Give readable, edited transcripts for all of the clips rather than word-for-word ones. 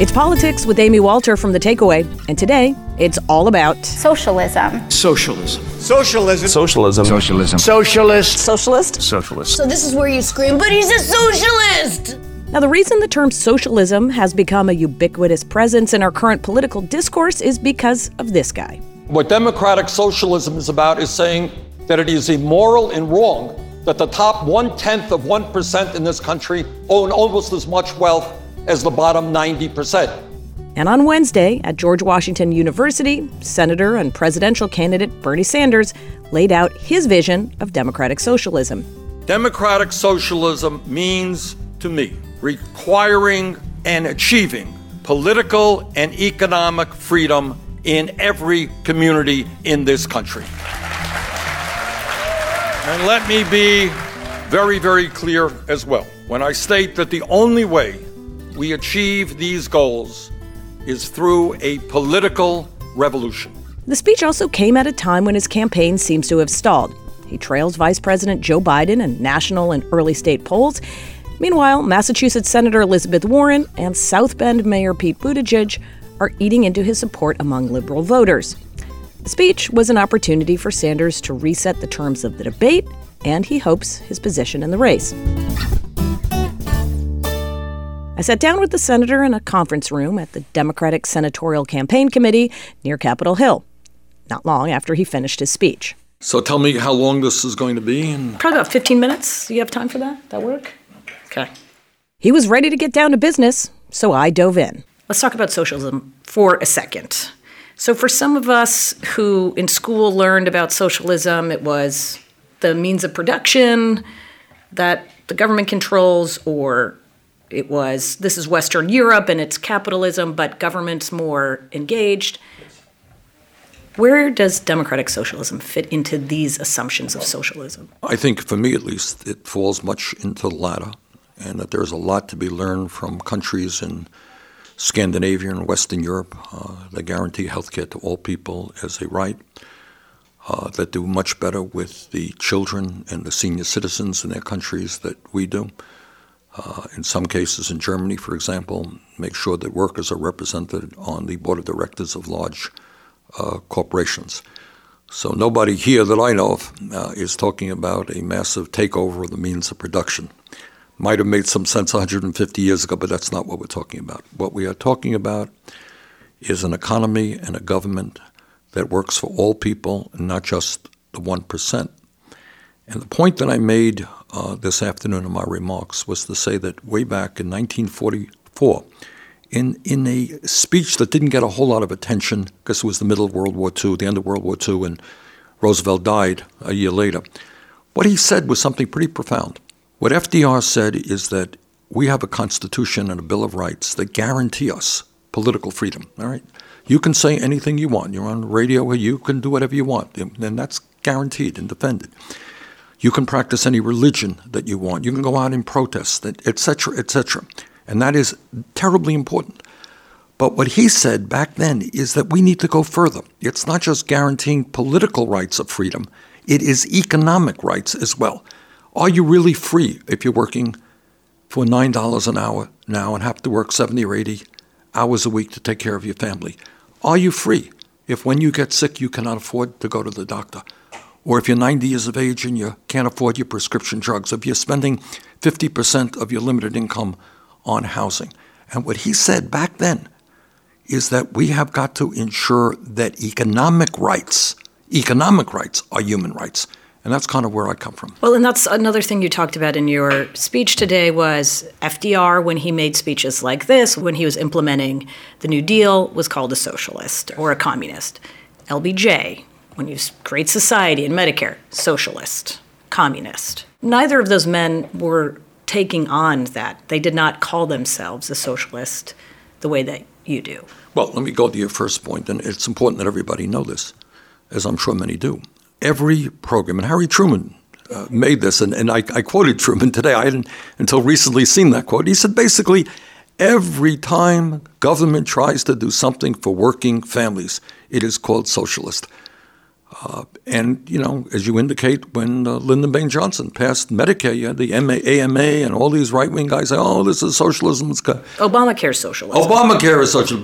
It's Politics with Amy Walter from The Takeaway, and today it's all about socialism. Socialism. Socialism. Socialism. Socialism. Socialist. socialist. Socialist. So this is where you scream, but he's a socialist! Now, the reason the term socialism has become a ubiquitous presence in our current political discourse is because of this guy. What democratic socialism is about is saying that it is immoral and wrong that the top 0.1% in this country own almost as much wealth as the bottom 90%. And on Wednesday at George Washington University, Senator and presidential candidate Bernie Sanders laid out his vision of democratic socialism. Democratic socialism means, to me, requiring and achieving political and economic freedom in every community in this country. And let me be very, very clear as well when I state that the only way we achieve these goals is through a political revolution. The speech also came at a time when his campaign seems to have stalled. He trails Vice President Joe Biden in national and early state polls. Meanwhile, Massachusetts Senator Elizabeth Warren and South Bend Mayor Pete Buttigieg are eating into his support among liberal voters. The speech was an opportunity for Sanders to reset the terms of the debate, and he hopes his position in the race. I sat down with the senator in a conference room at the Democratic Senatorial Campaign Committee near Capitol Hill, not long after he finished his speech. So tell me how long this is going to be. Probably about 15 minutes. You have time for that? That work? Okay. He was ready to get down to business, so I dove in. Let's talk about socialism for a second. So for some of us who in school learned about socialism, it was the means of production that the government controls, or it was, this is Western Europe and it's capitalism, but government's more engaged. Where does democratic socialism fit into these assumptions of socialism? I think, for me at least, it falls much into the latter, and that there's a lot to be learned from countries in Scandinavia and Western Europe that guarantee health care to all people as a right, that do much better with the children and the senior citizens in their countries that we do. In some cases, in Germany, for example, make sure that workers are represented on the board of directors of large corporations. So nobody here that I know of is talking about a massive takeover of the means of production. Might have made some sense 150 years ago, but that's not what we're talking about. What we are talking about is an economy and a government that works for all people and not just the 1%. And the point that I made this afternoon in my remarks was to say that way back in 1944, in a speech that didn't get a whole lot of attention because it was the middle of World War II, the end of World War II, and Roosevelt died a year later, what he said was something pretty profound. What FDR said is that we have a Constitution and a Bill of Rights that guarantee us political freedom, all right? You can say anything you want. You're on the radio, you can do whatever you want, and that's guaranteed and defended. You can practice any religion that you want. You can go out and protest, et cetera, et cetera. And that is terribly important. But what he said back then is that we need to go further. It's not just guaranteeing political rights of freedom. It is economic rights as well. Are you really free if you're working for $9 an hour now and have to work 70 or 80 hours a week to take care of your family? Are you free if when you get sick you cannot afford to go to the doctor? Or if you're 90 years of age and you can't afford your prescription drugs, if you're spending 50% of your limited income on housing. And what he said back then is that we have got to ensure that economic rights are human rights. And that's kind of where I come from. Well, and that's another thing you talked about in your speech today was FDR, when he made speeches like this, when he was implementing the New Deal, was called a socialist or a communist. LBJ, when he was Great Society and Medicare, socialist, communist. Neither of those men were taking on that. They did not call themselves a socialist the way that you do. Well, let me go to your first point, and it's important that everybody know this, as I'm sure many do. Every program, and Harry Truman made this, and I quoted Truman today. I hadn't until recently seen that quote. He said basically, every time government tries to do something for working families, it is called socialist. And, as you indicate, when Lyndon Baines Johnson passed Medicare, you had the AMA and all these right-wing guys say, oh, this is socialism. Obamacare is socialism. Obamacare is socialism.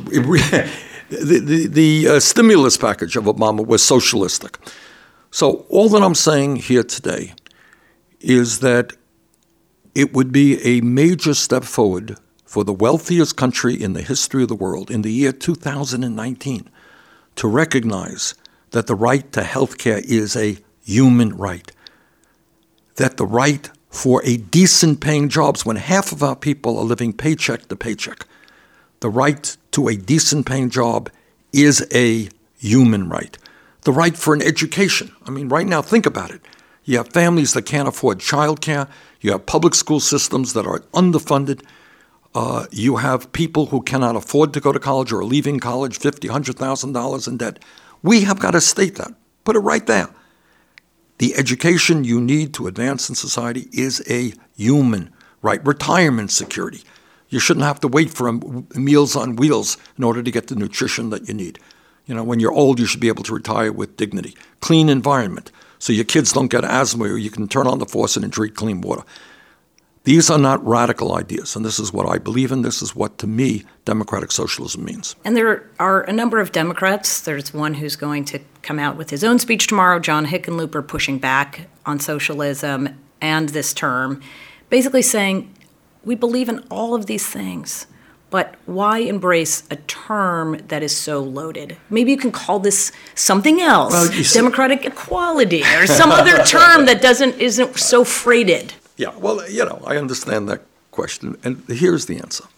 The stimulus package of Obama was socialistic. So all that I'm saying here today is that it would be a major step forward for the wealthiest country in the history of the world in the year 2019 to recognize that the right to health care is a human right, that the right for a decent paying jobs when half of our people are living paycheck to paycheck, the right to a decent paying job is a human right. The right for an education. I mean, right now, think about it. You have families that can't afford childcare. You have public school systems that are underfunded. You have people who cannot afford to go to college or are leaving college $50,000, $100,000 in debt. We have got to state that. Put it right there. The education you need to advance in society is a human right. Retirement security. You shouldn't have to wait for Meals on Wheels in order to get the nutrition that you need. When you're old, you should be able to retire with dignity. Clean environment, so your kids don't get asthma or you can turn on the faucet and drink clean water. These are not radical ideas, and this is what I believe in. This is what, to me, democratic socialism means. And there are a number of Democrats. There's one who's going to come out with his own speech tomorrow, John Hickenlooper, pushing back on socialism and this term, basically saying, we believe in all of these things, but why embrace a term that is so loaded? Maybe you can call this something else, democratic equality, or some other term that isn't so freighted. Yeah, well, I understand that question, and here's the answer.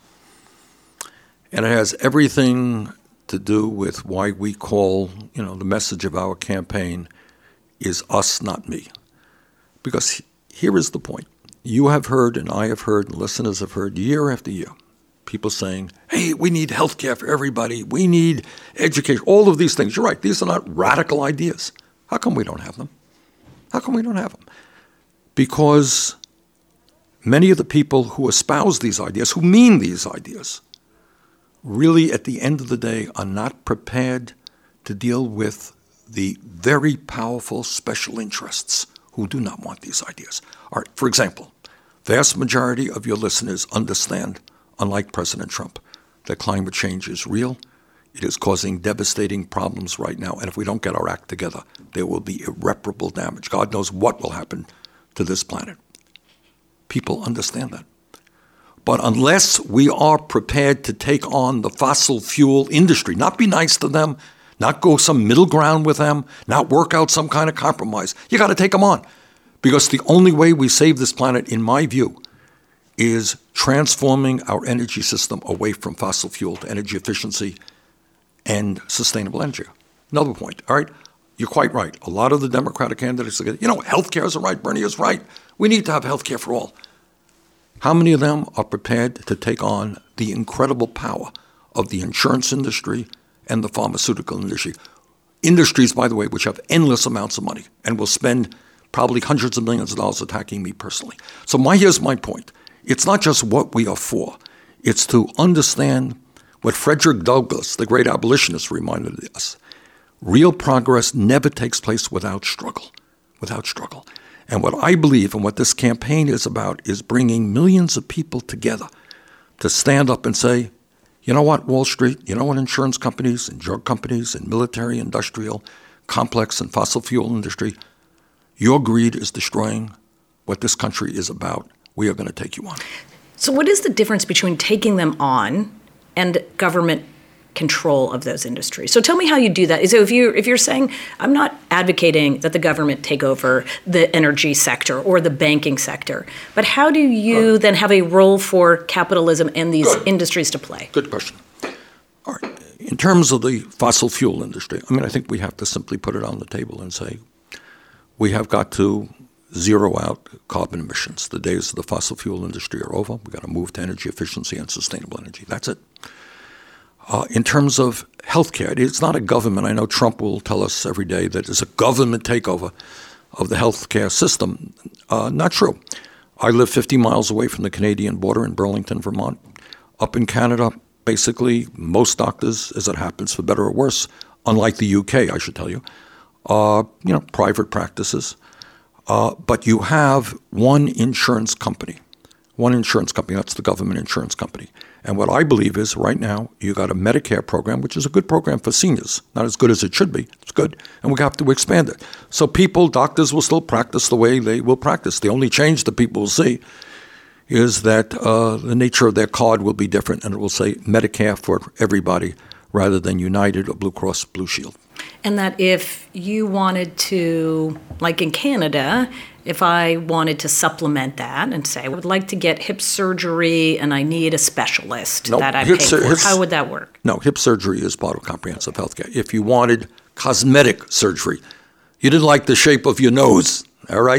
And it has everything to do with why we call, the message of our campaign is us, not me. Because here is the point. You have heard, and I have heard, and listeners have heard year after year, people saying, hey, we need health care for everybody. We need education, all of these things. You're right. These are not radical ideas. How come we don't have them? How come we don't have them? Because many of the people who espouse these ideas, who mean these ideas, really at the end of the day are not prepared to deal with the very powerful special interests who do not want these ideas. All right, for example, vast majority of your listeners understand, unlike President Trump, that climate change is real. It is causing devastating problems right now, and if we don't get our act together, there will be irreparable damage. God knows what will happen to this planet. People understand that. But unless we are prepared to take on the fossil fuel industry, not be nice to them, not go some middle ground with them, not work out some kind of compromise, you got to take them on. Because the only way we save this planet, in my view, is transforming our energy system away from fossil fuel to energy efficiency and sustainable energy. Another point, all right? You're quite right. A lot of the Democratic candidates say, health care is right, Bernie is right. We need to have health care for all. How many of them are prepared to take on the incredible power of the insurance industry and the pharmaceutical industry? Industries, by the way, which have endless amounts of money and will spend probably hundreds of millions of dollars attacking me personally. So here's my point. It's not just what we are for. It's to understand what Frederick Douglass, the great abolitionist, reminded us. Real progress never takes place without struggle. And what I believe and what this campaign is about is bringing millions of people together to stand up and say, you know what, Wall Street, you know what, insurance companies and drug companies and military, industrial, complex and fossil fuel industry, your greed is destroying what this country is about. We are going to take you on. So what is the difference between taking them on and government control of those industries? So tell me how you do that. So if you're saying, I'm not advocating that the government take over the energy sector or the banking sector, but how do you then have a role for capitalism and these industries to play? Good question. All right. In terms of the fossil fuel industry, I think we have to simply put it on the table and say, we have got to zero out carbon emissions. The days of the fossil fuel industry are over. We've got to move to energy efficiency and sustainable energy. That's it. In terms of healthcare, it's not a government. I know Trump will tell us every day that it's a government takeover of the healthcare system. Not true. I live 50 miles away from the Canadian border in Burlington, Vermont. Up in Canada, basically, most doctors, as it happens, for better or worse, unlike the UK, I should tell you, private practices. But you have one insurance company, that's the government insurance company. And what I believe is right now you got a Medicare program, which is a good program for seniors, not as good as it should be. It's good. And we have to expand it. So doctors will still practice the way they will practice. The only change that people will see is that the nature of their card will be different, and it will say Medicare for everybody rather than United or Blue Cross Blue Shield. And that if you wanted to, like in Canada, if I wanted to supplement that and say, I would like to get hip surgery and I need a specialist that I pay for, how would that work? No, hip surgery is part of comprehensive health care. If you wanted cosmetic surgery, you didn't like the shape of your nose, all right?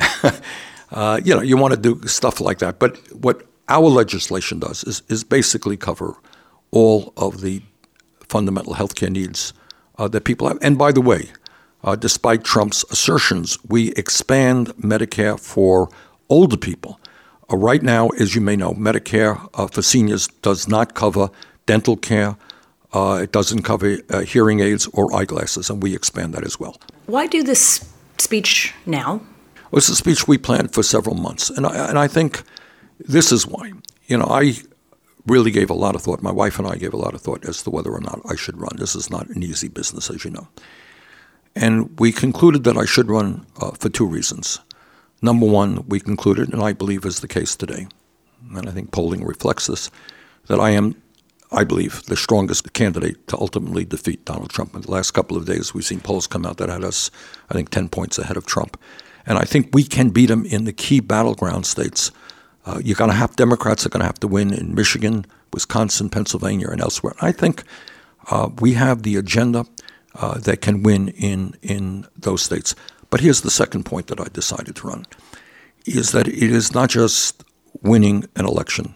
You want to do stuff like that. But what our legislation does is basically cover all of the fundamental health care needs that people have. And by the way, despite Trump's assertions, we expand Medicare for older people. Right now, as you may know, Medicare for seniors does not cover dental care. It doesn't cover hearing aids or eyeglasses, and we expand that as well. Why do this speech now? Well, it's a speech we planned for several months, and I think this is why. I really gave a lot of thought. My wife and I gave a lot of thought as to whether or not I should run. This is not an easy business, as you know. And we concluded that I should run for two reasons. Number one, we concluded, and I believe is the case today, and I think polling reflects this, that I believe, the strongest candidate to ultimately defeat Donald Trump. In the last couple of days, we've seen polls come out that had us, I think, 10 points ahead of Trump. And I think we can beat him in the key battleground states. You're going to have Democrats are going to have to win in Michigan, Wisconsin, Pennsylvania, and elsewhere. I think we have the agenda that can win in those states. But here's the second point that I decided to run, is that it is not just winning an election.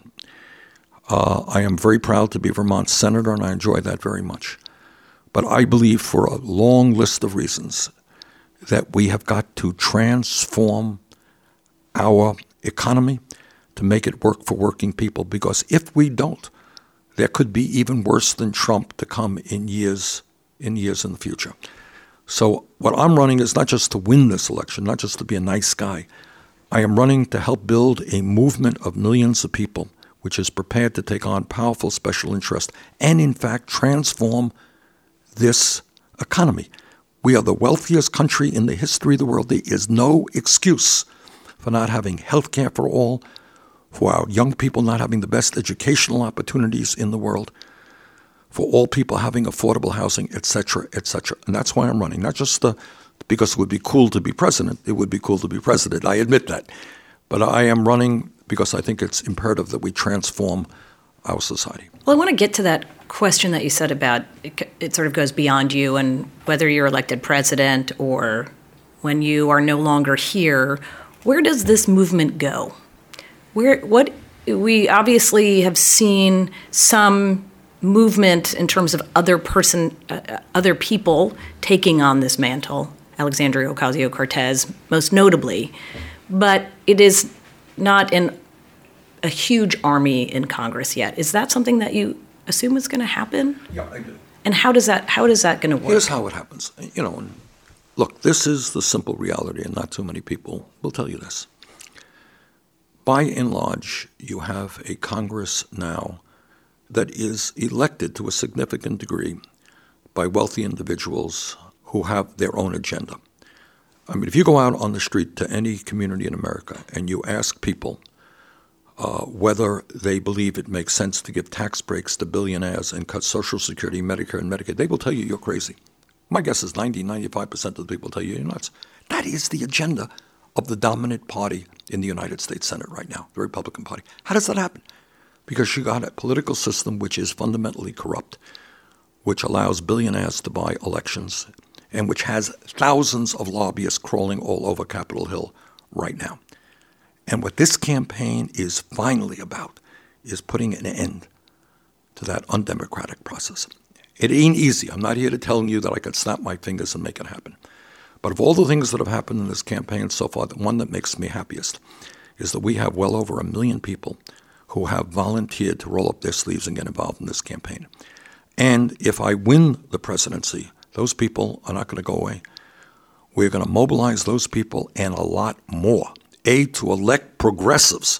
I am very proud to be Vermont's senator, and I enjoy that very much. But I believe for a long list of reasons that we have got to transform our economy to make it work for working people, because if we don't, there could be even worse than Trump to come in years in the future. So what I'm running is not just to win this election, not just to be a nice guy. I am running to help build a movement of millions of people which is prepared to take on powerful special interest and, in fact, transform this economy. We are the wealthiest country in the history of the world. There is no excuse for not having health care for all, for our young people not having the best educational opportunities in the world, for all people having affordable housing, et cetera, et cetera. And that's why I'm running, not just because it would be cool to be president. It would be cool to be president, I admit that. But I am running because I think it's imperative that we transform our society. Well, I want to get to that question that you said about it sort of goes beyond you, and whether you're elected president or when you are no longer here, where does this movement go? We obviously have seen some movement in terms of other people taking on this mantle, Alexandria Ocasio-Cortez most notably, but it is not a huge army in Congress yet. Is that something that you assume is going to happen? Yeah, I do. And how is that going to work? Here's how it happens. Look, this is the simple reality, and not too many people will tell you this. By and large, you have a Congress now that is elected to a significant degree by wealthy individuals who have their own agenda. I mean, if you go out on the street to any community in America and you ask people whether they believe it makes sense to give tax breaks to billionaires and cut Social Security, Medicare, and Medicaid, they will tell you you're crazy. My guess is 95% of the people tell you you're nuts. That is the agenda of the dominant party in the United States Senate right now, the Republican Party. How does that happen? Because you got a political system which is fundamentally corrupt, which allows billionaires to buy elections, and which has thousands of lobbyists crawling all over Capitol Hill right now. And what this campaign is finally about is putting an end to that undemocratic process. It ain't easy. I'm not here to tell you that I could snap my fingers and make it happen. But of all the things that have happened in this campaign so far, the one that makes me happiest is that we have well over 1 million people who have volunteered to roll up their sleeves and get involved in this campaign. And if I win the presidency, those people are not going to go away. We're going to mobilize those people and a lot more, to elect progressives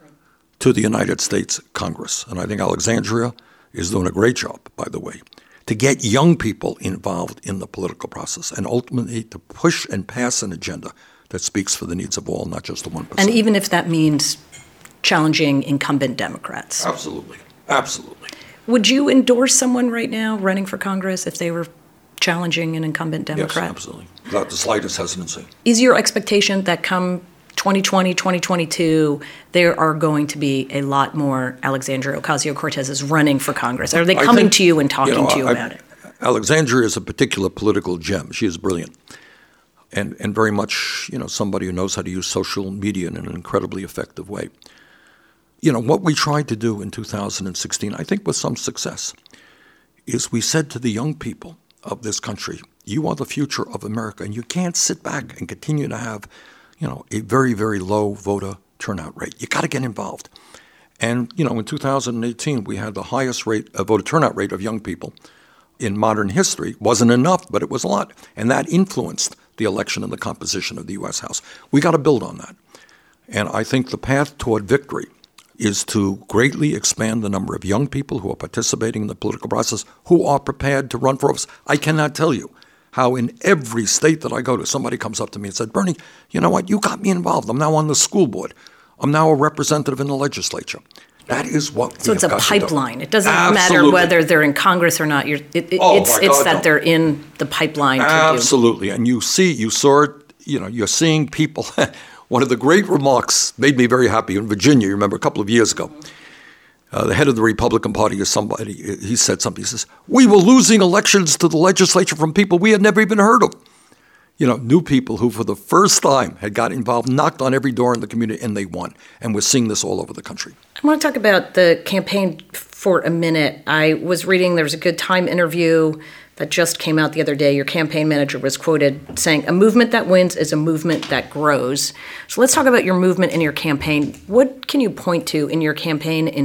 to the United States Congress. And I think Alexandria is doing a great job, by the way, to get young people involved in the political process and ultimately to push and pass an agenda that speaks for the needs of all, not just the 1%. And even if that means challenging incumbent Democrats. Absolutely. Absolutely. Would you endorse someone right now running for Congress if they were challenging an incumbent Democrat? Yes, absolutely. Without the slightest hesitancy. Is your expectation that come 2020, 2022, there are going to be a lot more Alexandria Ocasio-Cortezes running for Congress? Are they coming to you and talking to you about it? Alexandria is a particular political gem. She is brilliant. And very much, somebody who knows how to use social media in an incredibly effective way. What we tried to do in 2016, I think with some success, is we said to the young people of this country, you are the future of America, and you can't sit back and continue to have, a very, very low voter turnout rate. You got to get involved. And, in 2018, we had the highest voter turnout rate of young people in modern history. Wasn't enough, but it was a lot. And that influenced the election and the composition of the U.S. House. We got to build on that. And I think the path toward victory is to greatly expand the number of young people who are participating in the political process, who are prepared to run for office. I cannot tell you how in every state that I go to, somebody comes up to me and said, Bernie, you know what? You got me involved. I'm now on the school board. I'm now a representative in the legislature. That is what So it's a pipeline. It doesn't matter whether they're in Congress or not. It's that they're in the pipeline. Absolutely. And you saw it, you're seeing people. One of the great remarks made me very happy in Virginia, you remember, a couple of years ago. The head of the Republican Party he said something. He says, we were losing elections to the legislature from people we had never even heard of. New people who for the first time had got involved, knocked on every door in the community, and they won. And we're seeing this all over the country. I want to talk about the campaign for a minute. I was reading, there was a Good Time interview that just came out the other day. Your campaign manager was quoted saying, a movement that wins is a movement that grows. So let's talk about your movement and your campaign. What can you point to in your campaign in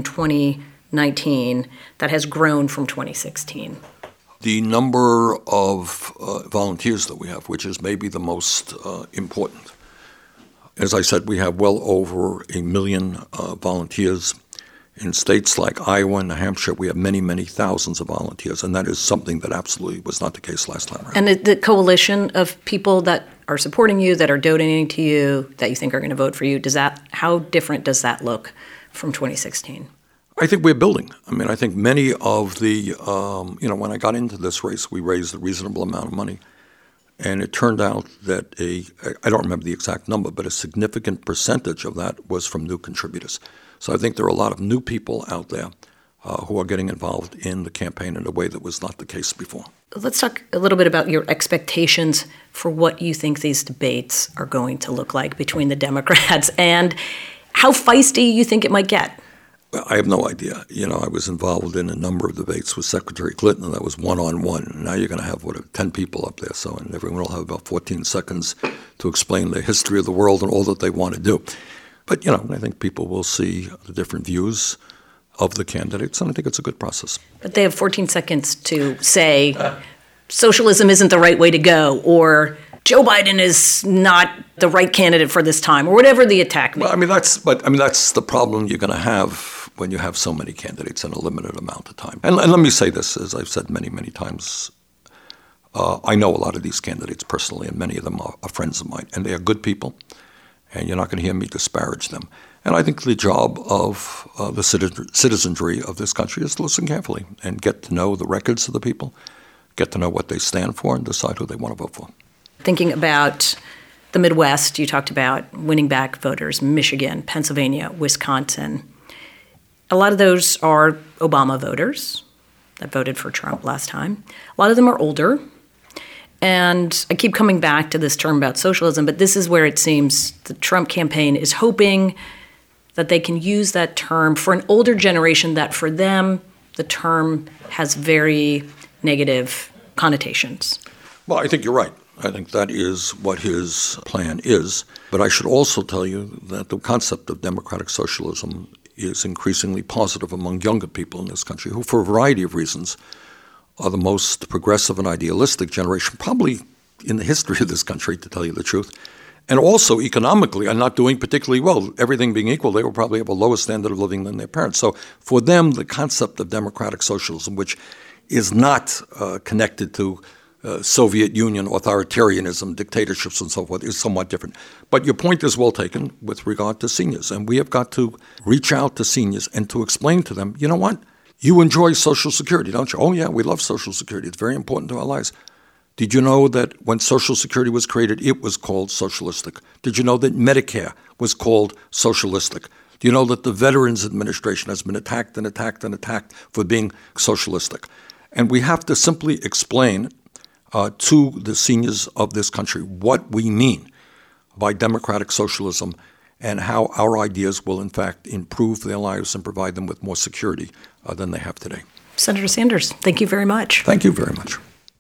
2019 that has grown from 2016? The number of volunteers that we have, which is maybe the most important. As I said, we have well over 1 million volunteers. In states like Iowa and New Hampshire, we have many, many thousands of volunteers, and that is something that absolutely was not the case last time around. And the coalition of people that are supporting you, that are donating to you, that you think are going to vote for you, how different does that look from 2016? I think we're building. I think many of the, when I got into this race, we raised a reasonable amount of money. And it turned out that I don't remember the exact number, but a significant percentage of that was from new contributors. So I think there are a lot of new people out there who are getting involved in the campaign in a way that was not the case before. Let's talk a little bit about your expectations for what you think these debates are going to look like between the Democrats and how feisty you think it might get. I have no idea. I was involved in a number of debates with Secretary Clinton, and that was one-on-one. Now you're going to have, 10 people up there, and everyone will have about 14 seconds to explain the history of the world and all that they want to do. But, I think people will see the different views of the candidates, and I think it's a good process. But they have 14 seconds to say socialism isn't the right way to go, or Joe Biden is not the right candidate for this time, or whatever the attack may be. Well, that's the problem you're going to have when you have so many candidates in a limited amount of time. And let me say this, as I've said many, many times, I know a lot of these candidates personally, and many of them are friends of mine, and they are good people, and you're not going to hear me disparage them. And I think the job of the citizenry of this country is to listen carefully and get to know the records of the people, get to know what they stand for, and decide who they want to vote for. Thinking about the Midwest, you talked about winning back voters, Michigan, Pennsylvania, Wisconsin. A lot of those are Obama voters that voted for Trump last time. A lot of them are older. And I keep coming back to this term about socialism, but this is where it seems the Trump campaign is hoping that they can use that term for an older generation that for them, the term has very negative connotations. Well, I think you're right. I think that is what his plan is. But I should also tell you that the concept of democratic socialism is increasingly positive among younger people in this country who, for a variety of reasons, are the most progressive and idealistic generation, probably in the history of this country, to tell you the truth. And also economically are not doing particularly well. Everything being equal, they will probably have a lower standard of living than their parents. So for them, the concept of democratic socialism, which is not connected to Soviet Union authoritarianism, dictatorships, and so forth, is somewhat different. But your point is well taken with regard to seniors. And we have got to reach out to seniors and to explain to them, you know what? You enjoy Social Security, don't you? Oh, yeah, we love Social Security. It's very important to our lives. Did you know that when Social Security was created, it was called socialistic? Did you know that Medicare was called socialistic? Do you know that the Veterans Administration has been attacked and attacked and attacked for being socialistic? And we have to simply explain to the seniors of this country what we mean by democratic socialism and how our ideas will, in fact, improve their lives and provide them with more security than they have today. Senator Sanders, thank you very much. Thank you very much.